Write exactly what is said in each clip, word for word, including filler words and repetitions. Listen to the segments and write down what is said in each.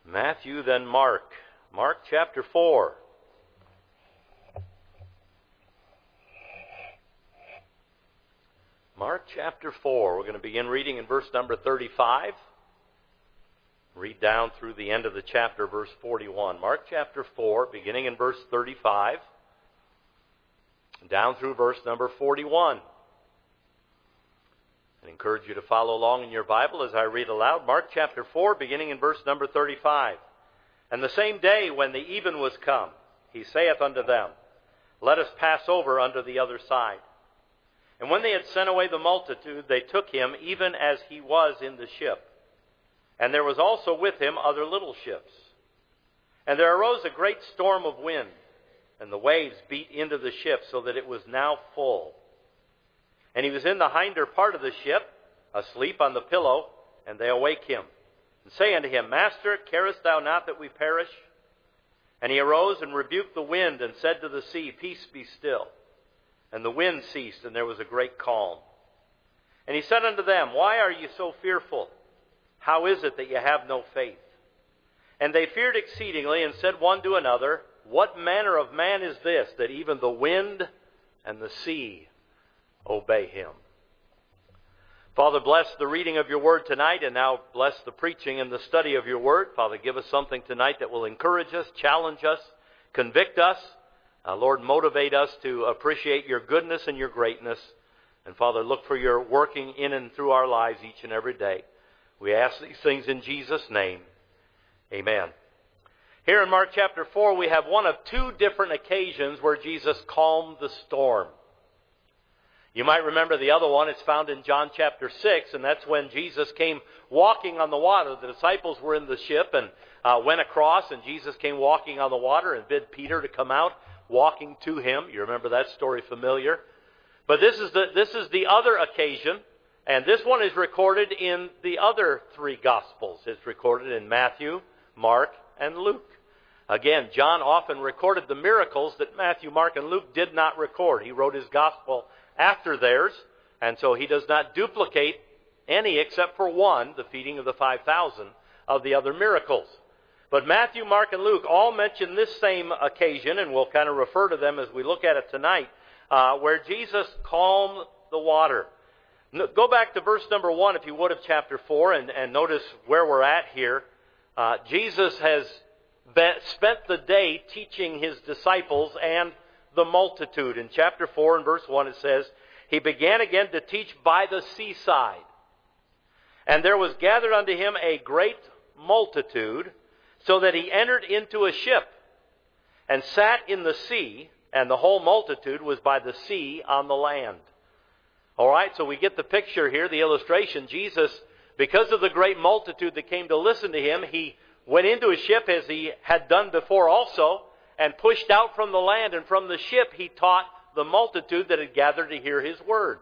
Matthew, then Mark. Mark chapter four. Mark chapter four. We're going to begin reading in verse number thirty-five. Read down through the end of the chapter, verse forty-one. Mark chapter four, beginning in verse thirty-five, down through verse number forty-one. I encourage you to follow along in your Bible as I read aloud. Mark chapter four, beginning in verse number thirty-five. And the same day when the even was come, he saith unto them, Let us pass over unto the other side. And when they had sent away the multitude, they took him even as he was in the ship. And there was also with him other little ships. And there arose a great storm of wind, and the waves beat into the ship, so that it was now full. And he was in the hinder part of the ship, asleep on the pillow, and they awake him, and say unto him, Master, carest thou not that we perish? And he arose and rebuked the wind, and said to the sea, Peace, be still. And the wind ceased, and there was a great calm. And he said unto them, Why are ye so fearful? How is it that ye have no faith? And they feared exceedingly, and said one to another, What manner of man is this, that even the wind and the sea obey him? Father, bless the reading of your word tonight, and now bless the preaching and the study of your word. Father, give us something tonight that will encourage us, challenge us, convict us. Uh, Lord, motivate us to appreciate your goodness and your greatness. And Father, look for your working in and through our lives each and every day. We ask these things in Jesus' name. Amen. Here in Mark chapter four, we have one of two different occasions where Jesus calmed the storm. You might remember the other one. It's found in John chapter six, and that's when Jesus came walking on the water. The disciples were in the ship and uh, went across, and Jesus came walking on the water and bid Peter to come out, walking to him. You remember that story familiar. But this is the this is the other occasion, and this one is recorded in the other three Gospels. It's recorded in Matthew, Mark, and Luke. Again, John often recorded the miracles that Matthew, Mark, and Luke did not record. He wrote his Gospel after theirs, and so he does not duplicate any except for one, the feeding of the five thousand, of the other miracles. But Matthew, Mark, and Luke all mention this same occasion, and we'll kind of refer to them as we look at it tonight, uh, where Jesus calmed the water. Go back to verse number one, if you would, of chapter four, and, and notice where we're at here. Uh, Jesus has been, spent the day teaching his disciples and the multitude. In chapter four and verse one it says, He began again to teach by the seaside. And there was gathered unto him a great multitude, so that he entered into a ship, and sat in the sea, and the whole multitude was by the sea on the land. All right, so we get the picture here, the illustration. Jesus, because of the great multitude that came to listen to him, he went into a ship as he had done before also, and pushed out from the land, and from the ship he taught the multitude that had gathered to hear his words.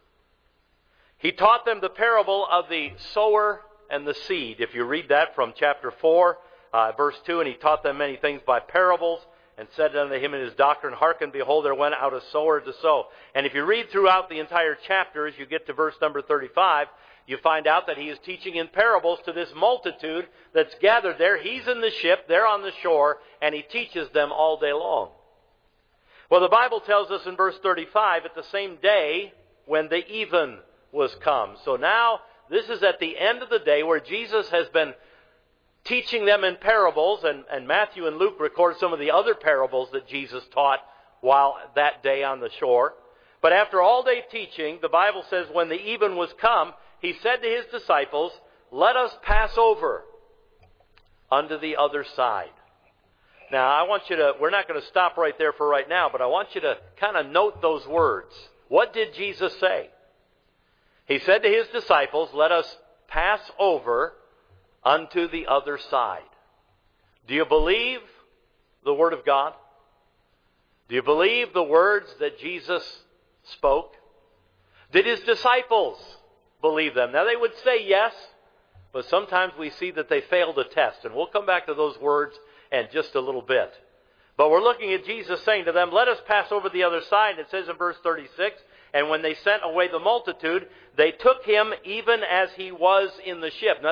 He taught them the parable of the sower and the seed. If you read that from chapter four, uh, verse two, and he taught them many things by parables, and said unto him in his doctrine, Hearken, behold, there went out a sower to sow. And if you read throughout the entire chapter, as you get to verse number thirty-five, you find out that he is teaching in parables to this multitude that's gathered there. He's in the ship, they're on the shore, and he teaches them all day long. Well, the Bible tells us in verse thirty-five, at the same day when the even was come. So now, this is at the end of the day where Jesus has been teaching them in parables, and, and Matthew and Luke record some of the other parables that Jesus taught while that day on the shore. But after all day teaching, the Bible says when the even was come, he said to his disciples, Let us pass over unto the other side. Now, I want you to, we're not going to stop right there for right now, but I want you to kind of note those words. What did Jesus say? He said to his disciples, Let us pass over unto the other side. Do you believe the Word of God? Do you believe the words that Jesus spoke? Did his disciples believe them? Now they would say yes, but sometimes we see that they failed a test, and we'll come back to those words in just a little bit. But we're looking at Jesus saying to them, Let us pass over the other side. It says in verse thirty-six, And when they sent away the multitude, they took him even as he was in the ship. Now that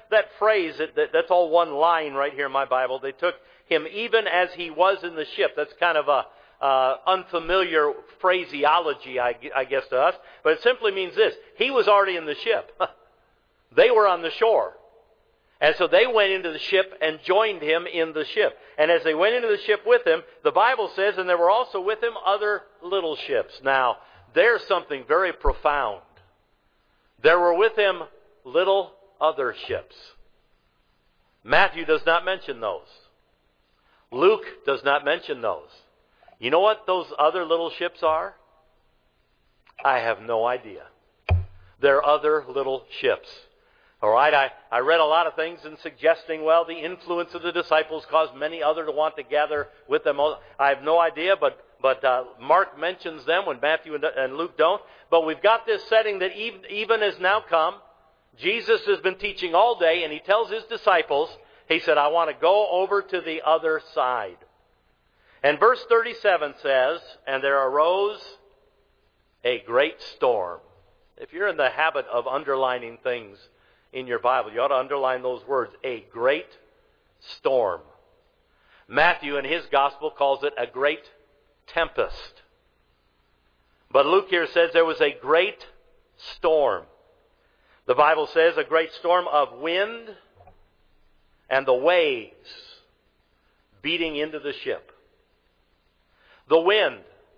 that phrase, that, that, that's all one line right here in my Bible. They took him even as he was in the ship. That's kind of a uh, unfamiliar phraseology, I, I guess, to us. But it simply means this. He was already in the ship. They were on the shore. And so they went into the ship and joined him in the ship. And as they went into the ship with him, the Bible says, and there were also with him other little ships. Now, there's something very profound. There were with him little other ships. Matthew does not mention those. Luke does not mention those. You know what those other little ships are? I have no idea. They're other little ships. All right, I, I read a lot of things in suggesting, well, the influence of the disciples caused many other to want to gather with them. I have no idea, but but uh, Mark mentions them when Matthew and, and Luke don't. But we've got this setting that even, even has now come. Jesus has been teaching all day, and he tells his disciples, he said, I want to go over to the other side. And verse thirty-seven says, and there arose a great storm. If you're in the habit of underlining things in your Bible, you ought to underline those words, a great storm. Matthew in his gospel calls it a great tempest. But Luke here says there was a great storm. The Bible says a great storm of wind and the waves beating into the ship. The wind.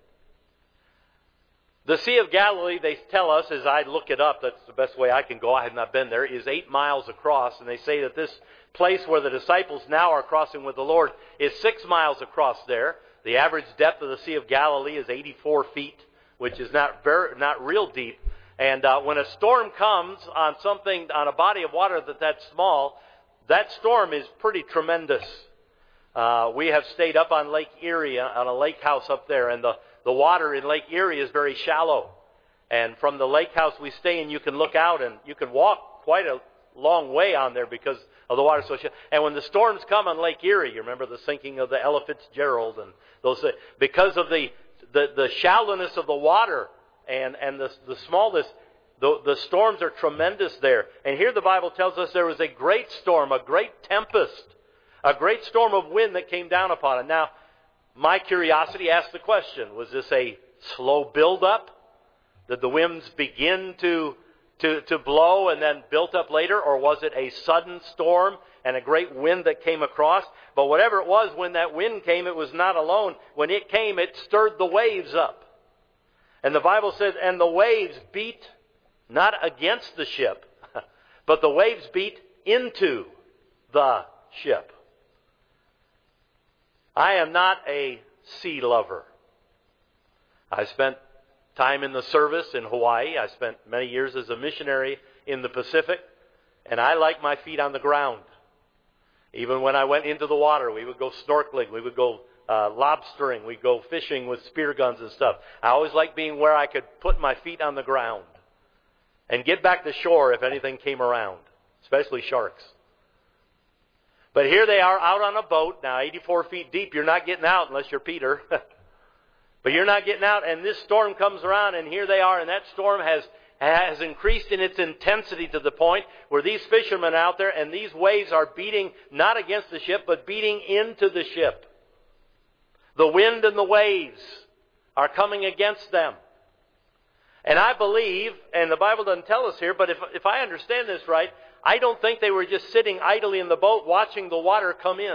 The Sea of Galilee, they tell us, as I look it up, that's the best way I can go, I have not been there, is eight miles across. And they say that this place where the disciples now are crossing with the Lord is six miles across there. The average depth of the Sea of Galilee is eighty-four feet, which is not very, not real deep. And uh, when a storm comes on something, on a body of water that that's small, that storm is pretty tremendous. Uh, we have stayed up on Lake Erie, on a lake house up there, and the, the water in Lake Erie is very shallow. And from the lake house we stay in, you can look out and you can walk quite a long way on there because of the water so shallow. And when the storms come on Lake Erie, you remember the sinking of the Ella Fitzgerald and those, because of the, the, the shallowness of the water and, and the, the smallness, the, the storms are tremendous there. And here the Bible tells us there was a great storm, a great tempest, a great storm of wind that came down upon it. Now, my curiosity asked the question, was this a slow build-up? Did the winds begin to, to, to blow and then built up later? Or was it a sudden storm and a great wind that came across? But whatever it was, when that wind came, it was not alone. When it came, it stirred the waves up. And the Bible says, and the waves beat not against the ship, but the waves beat into the ship. I am not a sea lover. I spent time in the service in Hawaii. I spent many years as a missionary in the Pacific. And I like my feet on the ground. Even when I went into the water, we would go snorkeling. We would go uh, lobstering. We'd go fishing with spear guns and stuff. I always liked being where I could put my feet on the ground and get back to shore if anything came around, especially sharks. But here they are out on a boat, now eighty-four feet deep. You're not getting out unless you're Peter. But you're not getting out, and this storm comes around, and here they are, and that storm has, has increased in its intensity to the point where these fishermen are out there, and these waves are beating not against the ship, but beating into the ship. The wind and the waves are coming against them. And I believe, and the Bible doesn't tell us here, but if, if I understand this right, I don't think they were just sitting idly in the boat watching the water come in.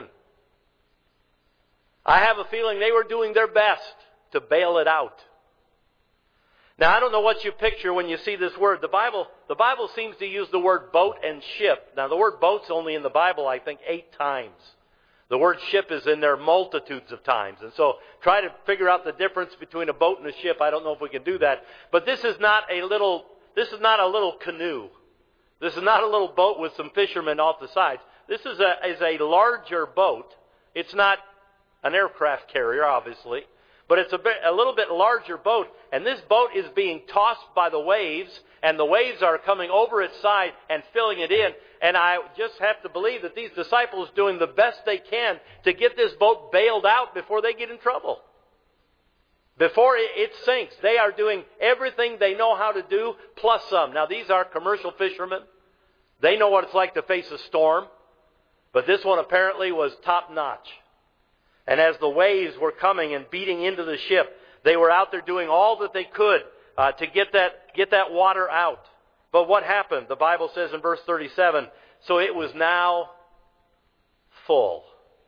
I have a feeling they were doing their best to bail it out. Now, I don't know what you picture when you see this word. The Bible, the Bible seems to use the word boat and ship. Now, the word boat's only in the Bible, I think, eight times. The word ship is in there multitudes of times. And so try to figure out the difference between a boat and a ship. I don't know if we can do that. But this is not a little, this is not a little canoe. This is not a little boat with some fishermen off the sides. This is a, is a larger boat. It's not an aircraft carrier, obviously. But it's a, bit, a little bit larger boat. And this boat is being tossed by the waves. And the waves are coming over its side and filling it in. And I just have to believe that these disciples are doing the best they can to get this boat bailed out before they get in trouble. Before it sinks, they are doing everything they know how to do, plus some. Now, these are commercial fishermen. They know what it's like to face a storm, but this one apparently was top notch. And as the waves were coming and beating into the ship, they were out there doing all that they could uh, to get that get that water out. But what happened? The Bible says in verse thirty-seven, so it was now full.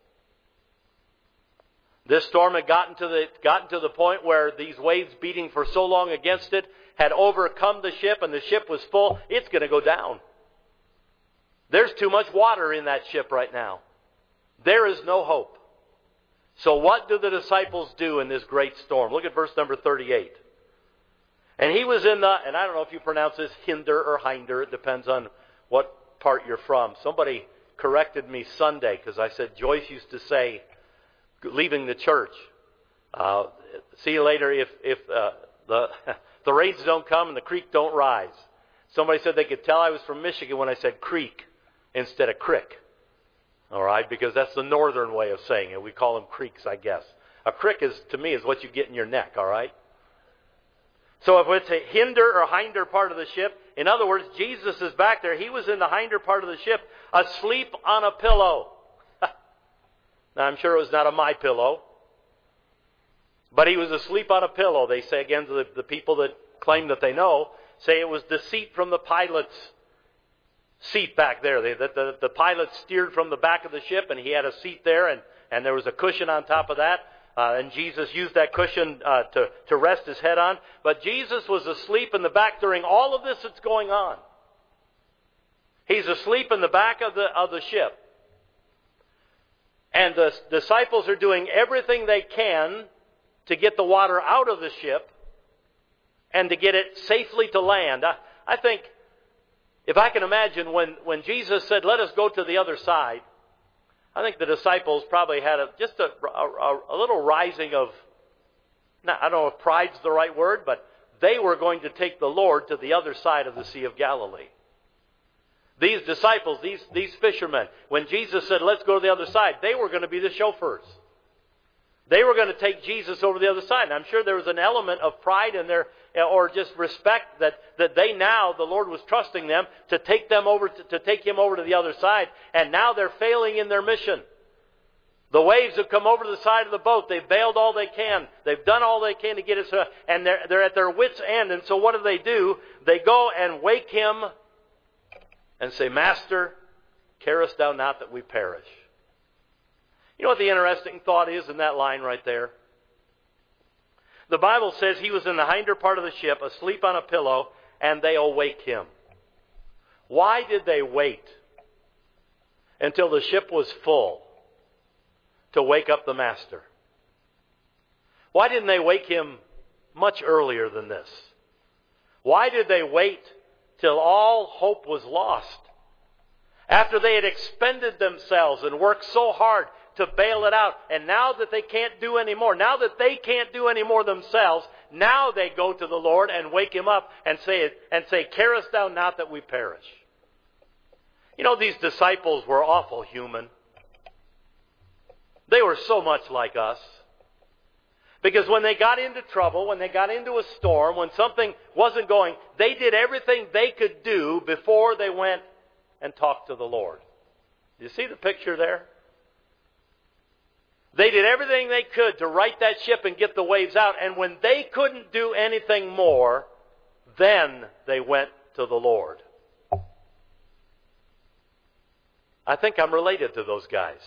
This storm had gotten to the gotten to the point where these waves beating for so long against it had overcome the ship, and the ship was full. It's going to go down. There's too much water in that ship right now. There is no hope. So what do the disciples do in this great storm? Look at verse number thirty-eight. And he was in the, and I don't know if you pronounce this hinder or hinder. It depends on what part you're from. Somebody corrected me Sunday because I said Joyce used to say, leaving the church, uh, see you later if, if uh, the, the rains don't come and the creek don't rise. Somebody said they could tell I was from Michigan when I said creek instead of crick. All right, because that's the northern way of saying it. We call them creeks, I guess. A crick is, to me, is what you get in your neck, all right? So if it's a hinder or hinder part of the ship, in other words, Jesus is back there. He was in the hinder part of the ship, asleep on a pillow. Now, I'm sure it was not a my pillow, but he was asleep on a pillow. They say, again, the, the people that claim that they know, say it was deceit from the pilot's seat back there. They, the, the, the pilot steered from the back of the ship, and he had a seat there, and, and there was a cushion on top of that. Uh, and Jesus used that cushion uh, to, to rest his head on. But Jesus was asleep in the back during all of this that's going on. He's asleep in the back of the, of the ship. And the disciples are doing everything they can to get the water out of the ship and to get it safely to land. I, I think, if I can imagine, when, when Jesus said, let us go to the other side, I think the disciples probably had a, just a, a, a little rising of, not, I don't know if pride's the right word, but they were going to take the Lord to the other side of the Sea of Galilee. These disciples, these, these fishermen, when Jesus said, let's go to the other side, they were going to be the chauffeurs. They were going to take Jesus over the other side. And I'm sure there was an element of pride in their, or just respect that, that they now, the Lord was trusting them to take them over, to, to take Him over to the other side. And now they're failing in their mission. The waves have come over to the side of the boat. They've bailed all they can. They've done all they can to get us, and they're, they're at their wits' end. And so what do they do? They go and wake Him and say, Master, carest thou not that we perish? You know what the interesting thought is in that line right there? The Bible says he was in the hinder part of the ship, asleep on a pillow, and they awake him. Why did they wait until the ship was full to wake up the Master? Why didn't they wake him much earlier than this? Why did they wait till all hope was lost? After they had expended themselves and worked so hard to bail it out, and now that they can't do any more, now that they can't do any more themselves, now they go to the Lord and wake Him up and say, and say, carest thou not that we perish? You know, these disciples were awful human. They were so much like us. Because when they got into trouble, when they got into a storm, when something wasn't going, they did everything they could do before they went and talked to the Lord. You see the picture there? They did everything they could to right that ship and get the waves out. And when they couldn't do anything more, then they went to the Lord. I think I'm related to those guys.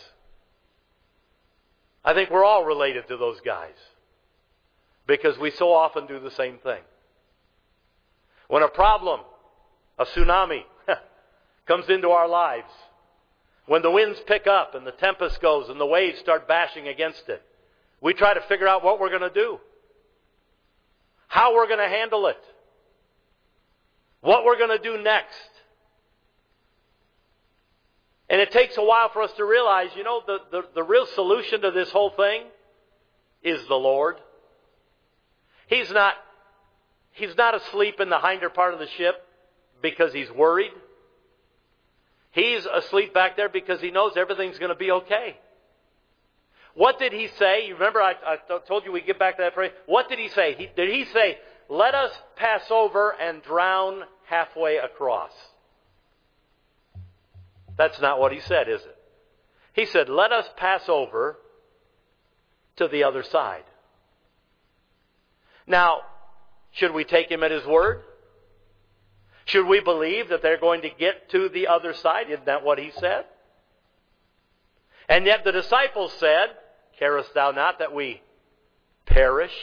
I think we're all related to those guys. Because we so often do the same thing. When a problem, a tsunami, comes into our lives, when the winds pick up and the tempest goes and the waves start bashing against it, we try to figure out what we're going to do. How we're going to handle it. What we're going to do next. And it takes a while for us to realize, you know, the, the, the real solution to this whole thing is the Lord. He's not, he's not asleep in the hinder part of the ship because He's worried. He's asleep back there because He knows everything's going to be okay. What did He say? You remember I, I told you we get back to that phrase. What did He say? He, did He say, let us pass over and drown halfway across? That's not what he said, is it? He said, let us pass over to the other side. Now, should we take him at his word? Should we believe that they're going to get to the other side? Isn't that what he said? And yet the disciples said, carest thou not that we perish?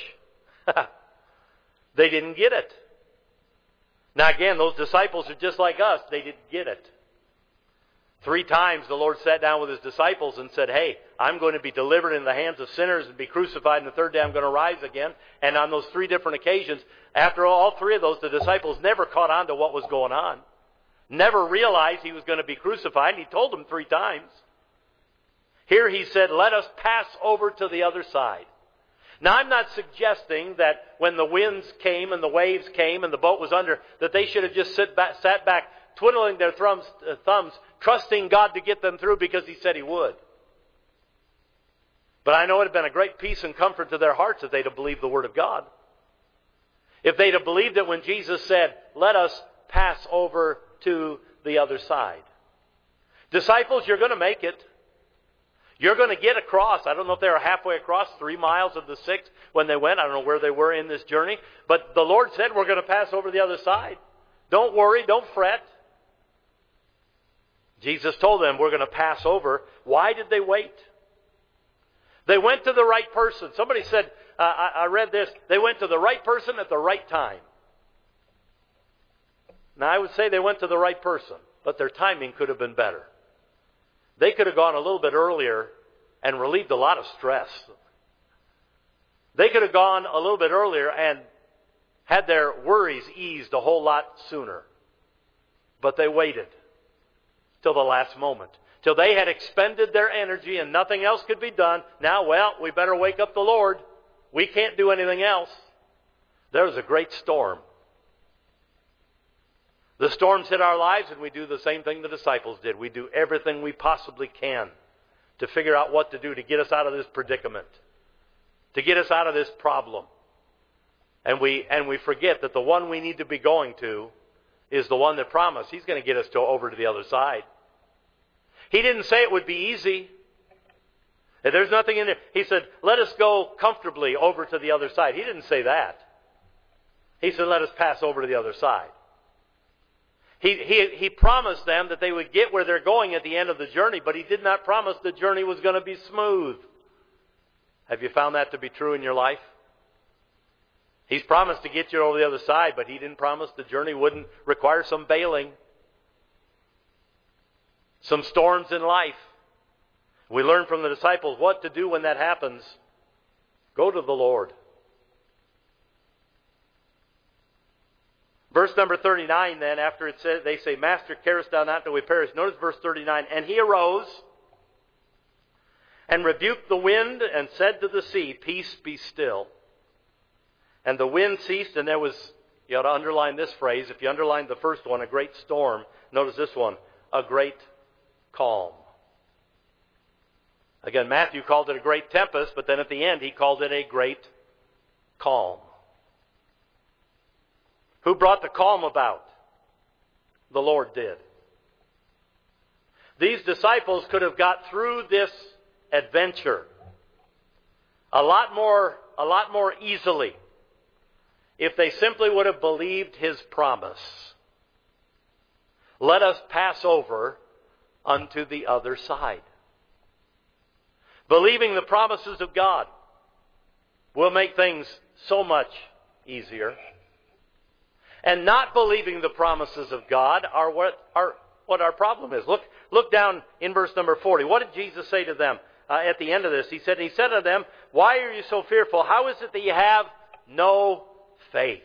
They didn't get it. Now again, those disciples are just like us. They didn't get it. Three times the Lord sat down with his disciples and said, hey, I'm going to be delivered in the hands of sinners and be crucified, and the third day I'm going to rise again. And on those three different occasions, after all three of those, the disciples never caught on to what was going on. Never realized he was going to be crucified, and he told them three times. Here he said, let us pass over to the other side. Now I'm not suggesting that when the winds came and the waves came and the boat was under, that they should have just sit back, sat back, twiddling their thumbs, uh, thumbs, trusting God to get them through because he said he would. But I know it would have been a great peace and comfort to their hearts if they'd have believed the Word of God. If they'd have believed it when Jesus said, let us pass over to the other side. Disciples, you're going to make it. You're going to get across. I don't know if they were halfway across, three miles of the six when they went. I don't know where they were in this journey. But the Lord said, we're going to pass over the other side. Don't worry, don't fret. Jesus told them, we're going to pass over. Why did they wait? They went to the right person. Somebody said, uh, I, I read this, they went to the right person at the right time. Now I would say they went to the right person, but their timing could have been better. They could have gone a little bit earlier and relieved a lot of stress. They could have gone a little bit earlier and had their worries eased a whole lot sooner. But they waited till the last moment. Till they had expended their energy and nothing else could be done. Now, well, we better wake up the Lord. We can't do anything else. There was a great storm. The storms hit our lives and we do the same thing the disciples did. We do everything we possibly can to figure out what to do to get us out of this predicament, to get us out of this problem. And we and we forget that the one we need to be going to is the one that promised He's going to get us to over to the other side. He didn't say it would be easy. There's nothing in there. He said, let us go comfortably over to the other side. He didn't say that. He said, let us pass over to the other side. He, he, he promised them that they would get where they're going at the end of the journey, but He did not promise the journey was going to be smooth. Have you found that to be true in your life? He's promised to get you over the other side, but He didn't promise the journey wouldn't require some bailing, some storms in life. We learn from the disciples what to do when that happens. Go to the Lord. Verse number thirty-nine then, after it says, they say, Master, carest thou not that we perish? Notice verse thirty-nine. And he arose and rebuked the wind and said to the sea, Peace, be still. And the wind ceased, and there was, you ought to underline this phrase. If you underline the first one, a great storm. Notice this one, a great calm. Again, Matthew called it a great tempest, but then at the end he called it a great calm. Who brought the calm about? The Lord did. These disciples could have got through this adventure a lot more, a lot more easily if they simply would have believed His promise. Let us pass over unto the other side. Believing the promises of God will make things so much easier. And not believing the promises of God are what our, what our problem is. Look, look down in verse number forty. What did Jesus say to them uh, at the end of this? He said, He said to them, Why are you so fearful? How is it that you have no faith?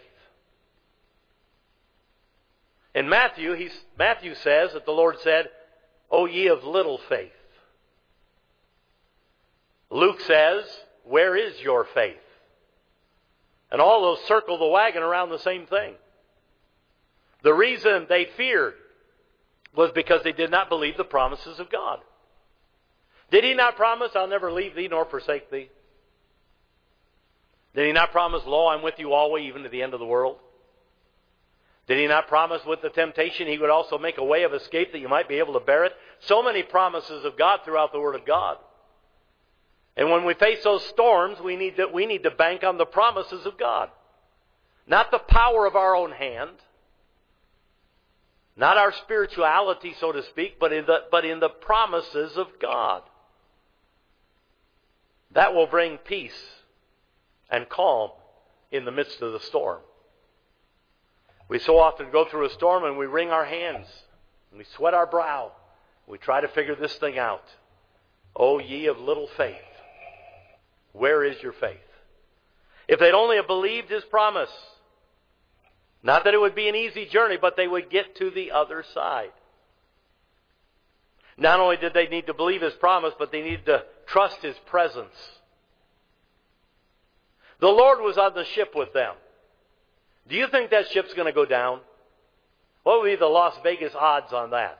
In Matthew, he's, Matthew says that the Lord said, O ye of little faith. Luke says, Where is your faith? And all those circle the wagon around the same thing. The reason they feared was because they did not believe the promises of God. Did He not promise, I'll never leave thee nor forsake thee? Did He not promise, lo, I'm with you always, even to the end of the world? Did He not promise with the temptation He would also make a way of escape that you might be able to bear it? So many promises of God throughout the Word of God. And when we face those storms, we need to, we need to bank on the promises of God. Not the power of our own hand. Not our spirituality, so to speak, but in the, but in the promises of God. That will bring peace and calm in the midst of the storm. We so often go through a storm and we wring our hands, and we sweat our brow. We try to figure this thing out. O ye of little faith, where is your faith? If they'd only have believed His promise, not that it would be an easy journey, but they would get to the other side. Not only did they need to believe His promise, but they needed to trust His presence. The Lord was on the ship with them. Do you think that ship's going to go down? What would be the Las Vegas odds on that?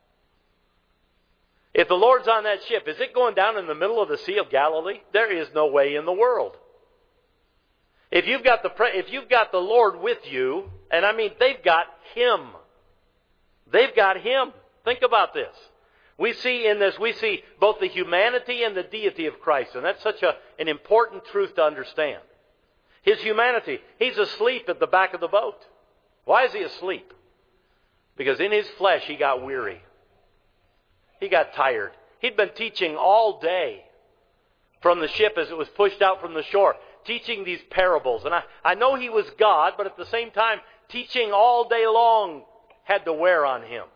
If the Lord's on that ship, is it going down in the middle of the Sea of Galilee? There is no way in the world. If you've got the if you've got the Lord with you, and I mean they've got Him. They've got Him. Think about this. We see in this, we see both the humanity and the deity of Christ, and that's such a, an important truth to understand. His humanity. He's asleep at the back of the boat. Why is He asleep? Because in His flesh He got weary. He got tired. He'd been teaching all day from the ship as it was pushed out from the shore, teaching these parables. And I, I know He was God, but at the same time, teaching all day long had to wear on Him.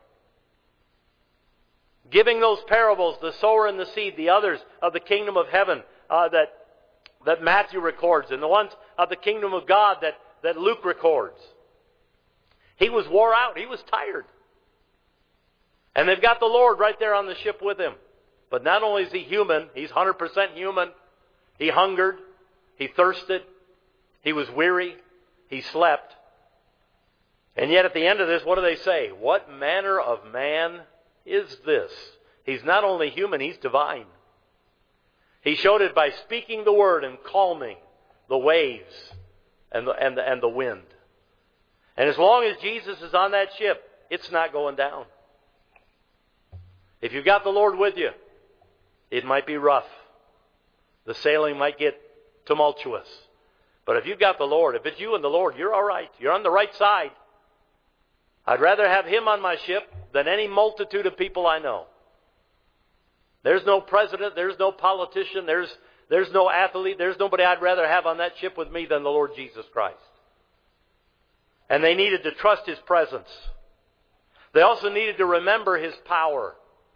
Giving those parables, the sower and the seed, the others of the kingdom of heaven uh, that that Matthew records, and the ones of the kingdom of God that, that Luke records. He was wore out. He was tired. And they've got the Lord right there on the ship with Him. But not only is He human, He's one hundred percent human. He hungered. He thirsted. He was weary. He slept. And yet at the end of this, what do they say? What manner of man is this? He's not only human, He's divine. He showed it by speaking the word and calming the waves and the, and the, and the wind. And as long as Jesus is on that ship, it's not going down. If you've got the Lord with you, it might be rough. The sailing might get tumultuous. But if you've got the Lord, if it's you and the Lord, you're all right. You're on the right side. I'd rather have Him on my ship than any multitude of people I know. There's no president, there's no politician, there's, there's no athlete, there's nobody I'd rather have on that ship with me than the Lord Jesus Christ. And they needed to trust His presence. They also needed to remember His power.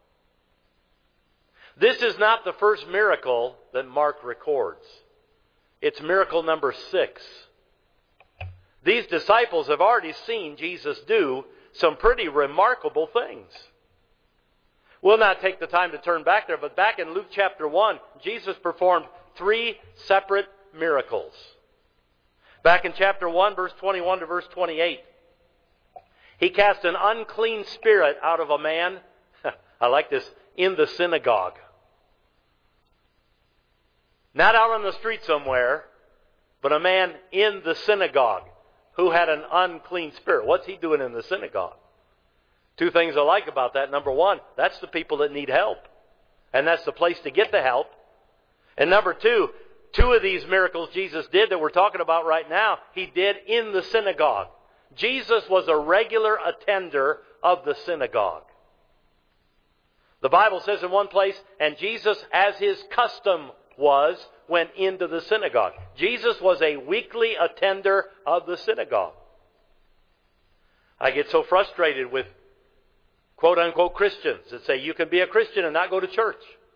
This is not the first miracle that Mark records. It's miracle number six. These disciples have already seen Jesus do some pretty remarkable things. We'll not take the time to turn back there, but back in Luke chapter one, Jesus performed three separate miracles. Back in chapter one, verse twenty-one to verse twenty-eight, He cast an unclean spirit out of a man, I like this, in the synagogue. Not out on the street somewhere, but a man in the synagogue who had an unclean spirit. What's he doing in the synagogue? Two things I like about that. Number one, that's the people that need help. And that's the place to get the help. And number two, two of these miracles Jesus did that we're talking about right now, He did in the synagogue. Jesus was a regular attender of the synagogue. The Bible says in one place, and Jesus, as His custom was, went into the synagogue. Jesus was a weekly attender of the synagogue. I get so frustrated with quote-unquote Christians that say you can be a Christian and not go to church.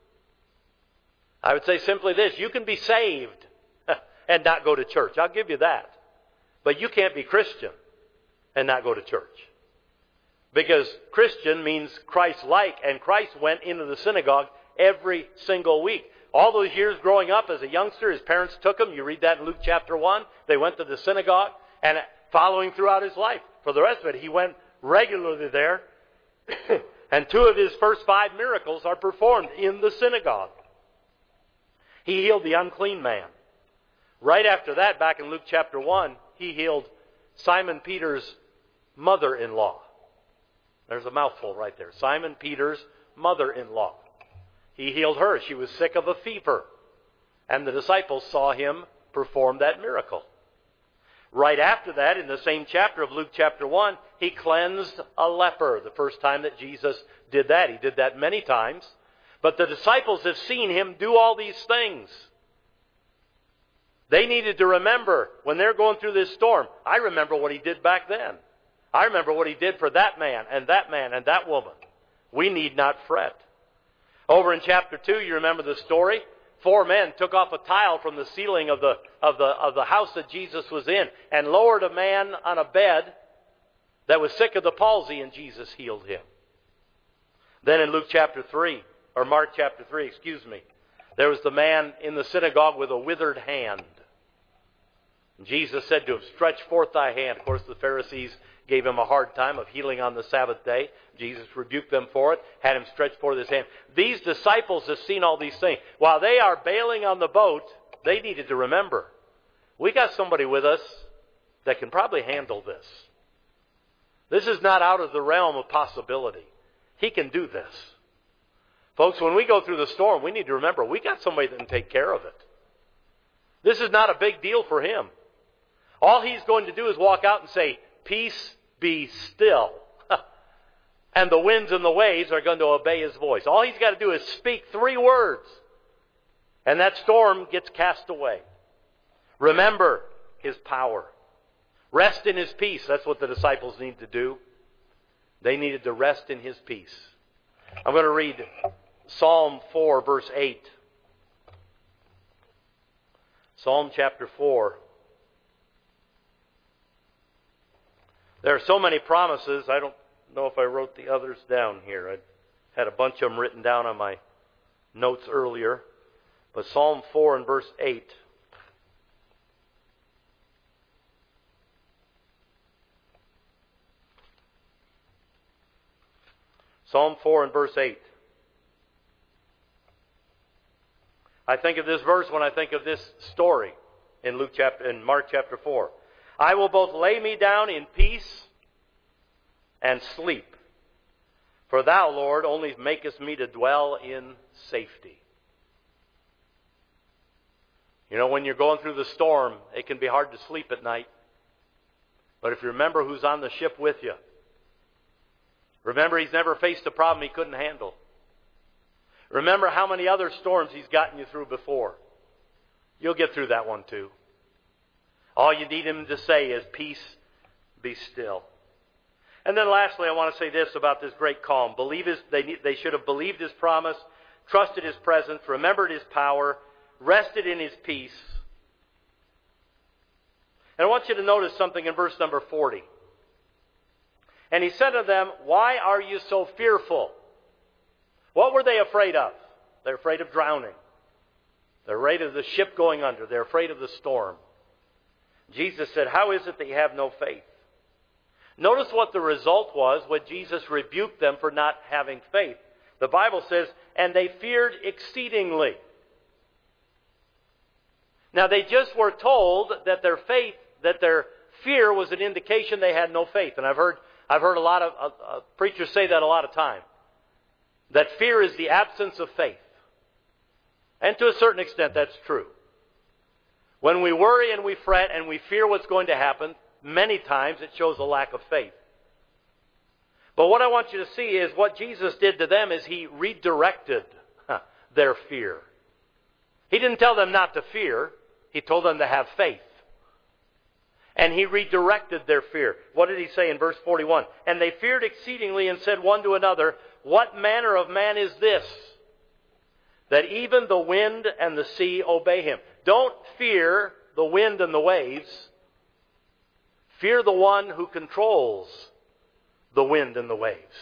I would say simply this: you can be saved and not go to church. I'll give you that. But you can't be Christian and not go to church. Because Christian means Christ-like, and Christ went into the synagogue every single week. All those years growing up as a youngster, His parents took Him. You read that in Luke chapter one. They went to the synagogue, and following throughout His life. For the rest of it, He went regularly there. And two of His first five miracles are performed in the synagogue. He healed the unclean man. Right after that, back in Luke chapter one, He healed Simon Peter's mother-in-law. There's a mouthful right there. Simon Peter's mother-in-law. He healed her. She was sick of a fever. And the disciples saw him perform that miracle. Right after that, in the same chapter of Luke chapter one, he cleansed a leper. The first time that Jesus did that. He did that many times. But the disciples have seen him do all these things. They needed to remember when they're going through this storm. I remember what he did back then. I remember what he did for that man and that man and that woman. We need not fret. Over in chapter two, you remember the story? Four men took off a tile from the ceiling of the, of the, of the house that Jesus was in and lowered a man on a bed that was sick of the palsy, and Jesus healed him. Then in Luke chapter three, or Mark chapter three, excuse me, there was the man in the synagogue with a withered hand. And Jesus said to him, "Stretch forth thy hand." Of course, the Pharisees gave him a hard time of healing on the Sabbath day. Jesus rebuked them for it, had him stretch forth his hand. These disciples have seen all these things. While they are bailing on the boat, they needed to remember, we got somebody with us that can probably handle this. This is not out of the realm of possibility. He can do this. Folks, when we go through the storm, we need to remember, we got somebody that can take care of it. This is not a big deal for him. All he's going to do is walk out and say, "Peace, be still." And the winds and the waves are going to obey his voice. All he's got to do is speak three words, and that storm gets cast away. Remember his power. Rest in his peace. That's what the disciples need to do. They needed to rest in his peace. I'm going to read Psalm four, verse eight. Psalm chapter four. There are so many promises, I don't know if I wrote the others down here. I had a bunch of them written down on my notes earlier. But Psalm four and verse eight. Psalm four and verse eight. I think of this verse when I think of this story in Luke chapter, in Mark chapter four. I will both lay me down in peace and sleep. For thou, Lord, only makest me to dwell in safety. You know, when you're going through the storm, it can be hard to sleep at night. But if you remember who's on the ship with you, remember he's never faced a problem he couldn't handle. Remember how many other storms he's gotten you through before. You'll get through that one too. All you need him to say is, "Peace, be still." And then lastly, I want to say this about this great calm. Believe his, they, they should have believed his promise, trusted his presence, remembered his power, rested in his peace. And I want you to notice something in verse number forty. And he said to them, "Why are you so fearful?" What were they afraid of? They're afraid of drowning. They're afraid of the ship going under. They're afraid of the storm. Jesus said, "How is it that you have no faith?" Notice what the result was when Jesus rebuked them for not having faith. The Bible says, "And they feared exceedingly." Now they just were told that their faith, that their fear was an indication they had no faith. And I've heard, I've heard a lot of uh, uh, preachers say that a lot of time. That fear is the absence of faith. And to a certain extent, that's true. When we worry and we fret and we fear what's going to happen, many times it shows a lack of faith. But what I want you to see is what Jesus did to them is he redirected their fear. He didn't tell them not to fear. He told them to have faith. And he redirected their fear. What did he say in verse forty-one? "And they feared exceedingly and said one to another, What manner of man is this, that even the wind and the sea obey him?" Don't fear the wind and the waves. Fear the one who controls the wind and the waves.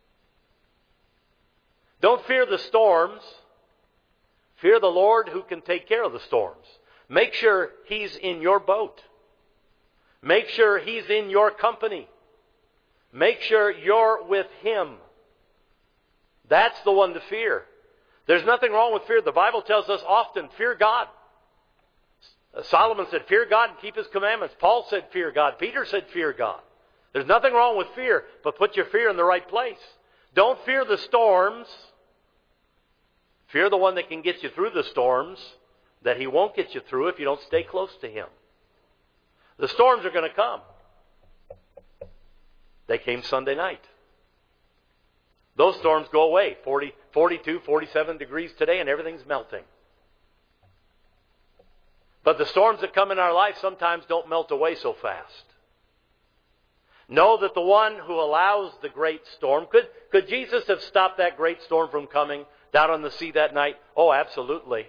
Don't fear the storms. Fear the Lord who can take care of the storms. Make sure he's in your boat. Make sure he's in your company. Make sure you're with him. That's the one to fear. There's nothing wrong with fear. The Bible tells us often, fear God. Solomon said, fear God and keep his commandments. Paul said, fear God. Peter said, fear God. There's nothing wrong with fear, but put your fear in the right place. Don't fear the storms. Fear the one that can get you through the storms, that He won't get you through if you don't stay close to Him. The storms are going to come. They came Sunday night. Those storms go away. forty, forty-two, forty-seven degrees today and everything's melting. But the storms that come in our life sometimes don't melt away so fast. Know that the one who allows the great storm, could, could Jesus have stopped that great storm from coming down on the sea that night? Oh, absolutely.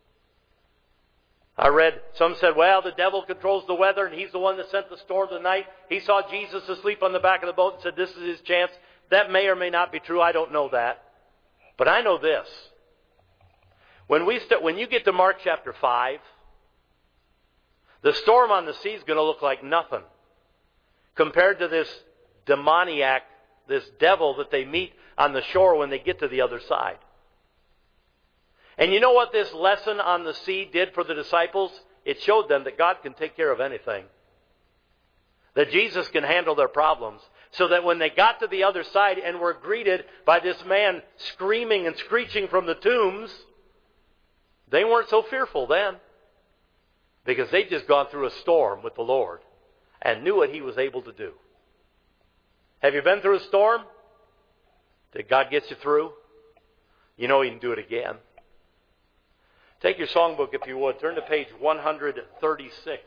I read, some said, well, the devil controls the weather and he's the one that sent the storm tonight. He saw Jesus asleep on the back of the boat and said, this is his chance. That may or may not be true. I don't know that. But I know this. When we st- when you get to Mark chapter five, the storm on the sea is going to look like nothing compared to this demoniac, this devil that they meet on the shore when they get to the other side. And you know what this lesson on the sea did for the disciples? It showed them that God can take care of anything. That Jesus can handle their problems. So that when they got to the other side and were greeted by this man screaming and screeching from the tombs, they weren't so fearful then. Because they'd just gone through a storm with the Lord and knew what He was able to do. Have you been through a storm? Did God get you through? You know He can do it again. Take your songbook, if you would. Turn to page one thirty-six.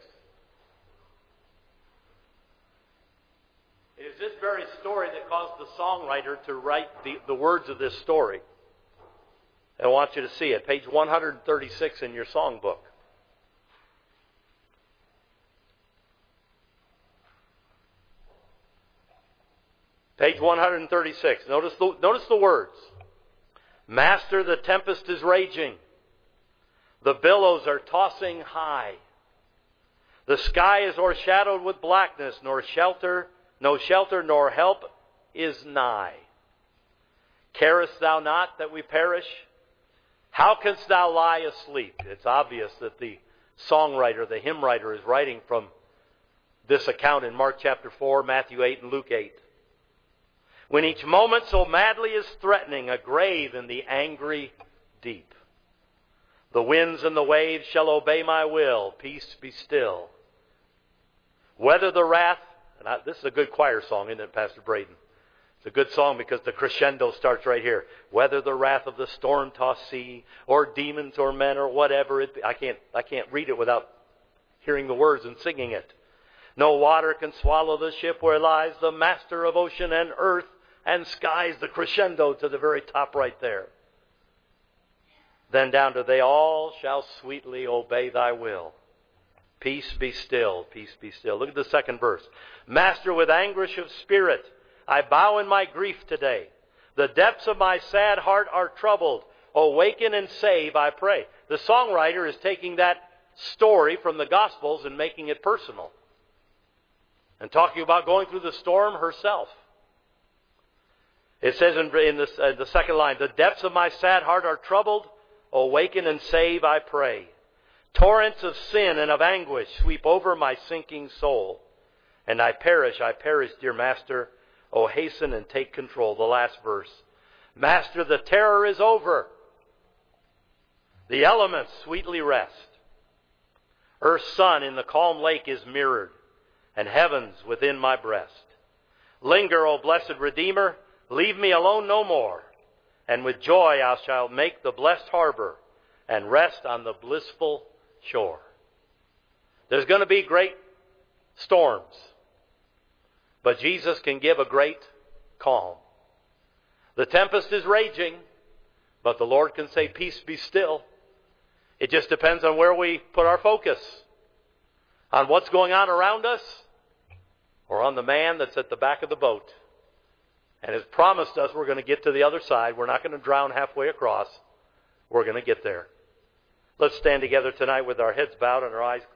It is this very story that caused the songwriter to write the, the words of this story. I want you to see it. Page one thirty-six in your songbook. Page one thirty-six. Notice the, notice the words. Master, the tempest is raging. The billows are tossing high. The sky is o'ershadowed with blackness, nor shelter, no shelter nor help is nigh. Carest thou not that we perish? How canst thou lie asleep? It's obvious that the songwriter, the hymn writer, is writing from this account in Mark chapter four, Matthew eight, and Luke eight. When each moment so madly is threatening a grave in the angry deep. The winds and the waves shall obey my will. Peace be still. Whether the wrath, and I, this is a good choir song, isn't it, Pastor Braden? It's a good song because the crescendo starts right here. Whether the wrath of the storm-tossed sea, or demons, or men, or whatever it be. I can't, I can't read it without hearing the words and singing it. No water can swallow the ship where lies the master of ocean and earth and skies. The crescendo to the very top right there. Then down to they all shall sweetly obey thy will. Peace be still, peace be still. Look at the second verse. Master, with anguish of spirit, I bow in my grief today. The depths of my sad heart are troubled. Awaken and save, I pray. The songwriter is taking that story from the Gospels and making it personal. And talking about going through the storm herself. It says in, in, the, in the second line, the depths of my sad heart are troubled. Awaken and save, I pray. Torrents of sin and of anguish sweep over my sinking soul. And I perish, I perish, dear Master. Oh, hasten and take control. The last verse. Master, the terror is over. The elements sweetly rest. Earth's sun in the calm lake is mirrored, and heavens within my breast. Linger, O blessed Redeemer, leave me alone no more. And with joy I shall make the blessed harbor and rest on the blissful shore. There's going to be great storms, but Jesus can give a great calm. The tempest is raging, but the Lord can say, peace be still. It just depends on where we put our focus. On what's going on around us, or on the man that's at the back of the boat. And has promised us we're going to get to the other side. We're not going to drown halfway across. We're going to get there. Let's stand together tonight with our heads bowed and our eyes closed.